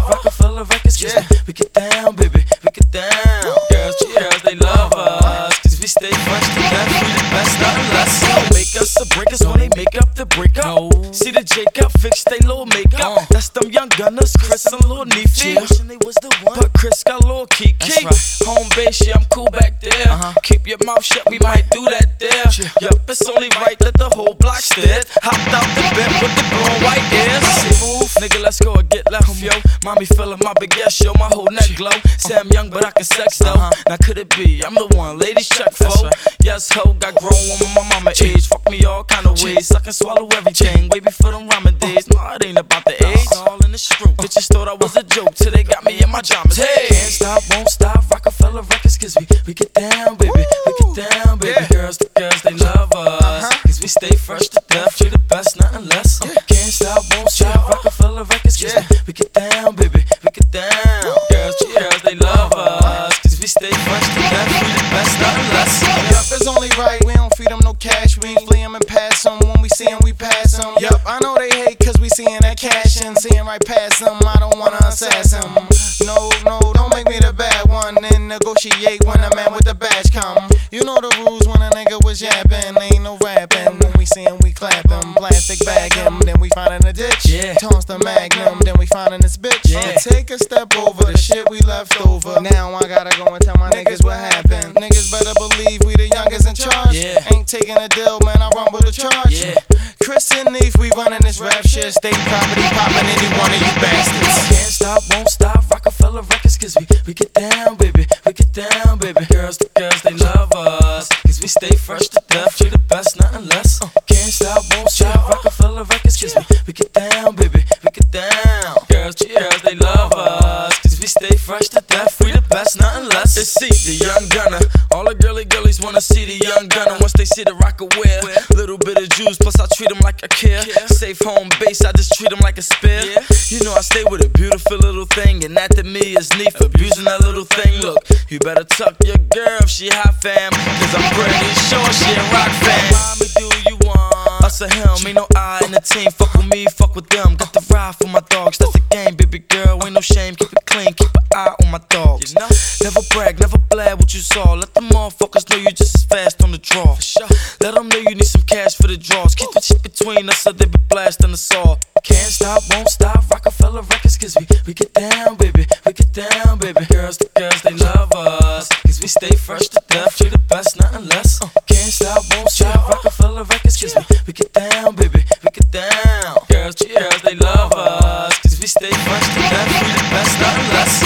stop. Rockefeller Records, we get down, baby, we get down. Girls, they love us, cause we stay fresh to death, we the best, nothing less. Don't make us or break us when they make up the breakup. See the Jacob fix they little makeup. That's them young gunners, Chris and Lil Neefy. Wishing they was the one, but Chris got Lil Kiki. Home base, yeah, I'm cool back there. Keep your mouth shut, we might do that there. Yup, it's only right that the whole block stared. Hopped out the bed with the blue and white ears. Move, nigga, let's go and get left, yo. Mommy feeling my big ass, yo, my whole neck glow. Say I'm young, but I can sex though. Now could it be? I'm the one, ladies check for. Yes, ho, got grown when my mama age. Fuck me all kind of ways, I can swallow everything. Way before them rhyming days. No, it ain't about the age. It's all in the truth. Bitches thought I was a joke till they got me in my jammers. Hey, can't stop, won't stop. Rockefeller Records, cause we get down, baby. We get down, baby. Girls, the girls, they love us. Cause we stay fresh to death. We the best, nothing less. Can't stop, won't stop. Rockefeller Records, cause we get down, baby. We get down. Girls, they love us. Cause we stay fresh to death. We the best, nothing less. Yup, it's only right. We don't feed them no cash. We flee them and pass them. When we see them, we pass them. Yup, I know they hate cause we seeing that cash and seeing right past them. I don't wanna assassin them. No, don't make me the bad one and negotiate when a man with the badge come. You know the rules when a nigga was yapping. Ain't no rapping. When we see him, we clap him. Plastic bag him, then we find in a ditch. Toss the magnum, then we find in this bitch. Take a step over the shit we left over. Now I gotta go and tell my niggas what happened. Niggas better believe we the youngest in charge. Ain't taking a deal, man, I run with a charge. Chris and Neef, we running this rap shit. State property popping any one of you bastards. Can't stop, won't stop. Rockefeller Records, cause we get down, baby. We get down, baby. Girls, the girls, they love us. Cause we stay fresh to death. We the best, nothing less. Can't stop, won't stop. Rockefeller Records, cause we get down, baby. We get down. Girls, they love us. Cause we stay fresh to death. We the best, nothing less. It's C, the young gunner. All the girlies wanna see the young gunner. Once they see the rocker wear little bit of juice, plus I treat them like a care. Safe home base, I just treat them like a spare. You know I stay with a beautiful little thing, and that to me is neat for abusing that little thing. Look, you better tuck your girl if she hot, fam, cause I'm pretty sure she a rock fan. Mommy, do you want us or him? Ain't no I in the team, fuck with me, fuck with them. Got the ride for my dogs, that's the game, baby girl. Ain't no shame, keep it clean, keep an eye on my dogs. Never brag, never blab what you saw. Let the motherfuckers know you just as fast on the draw. Let them know you need some cash for the draws. Keep the shit between us so they be blasting us all. Can't stop, won't stop. Rockefeller Records, cause we get down, baby. We get down, baby. Girls, the girls, they love us. Cause we stay fresh to death. We the best, nothing less. Can't stop, won't stop. Rockefeller Records, cause we get down, baby. We get down. Girls, they love us. Cause we stay fresh to death. We the best, nothing less.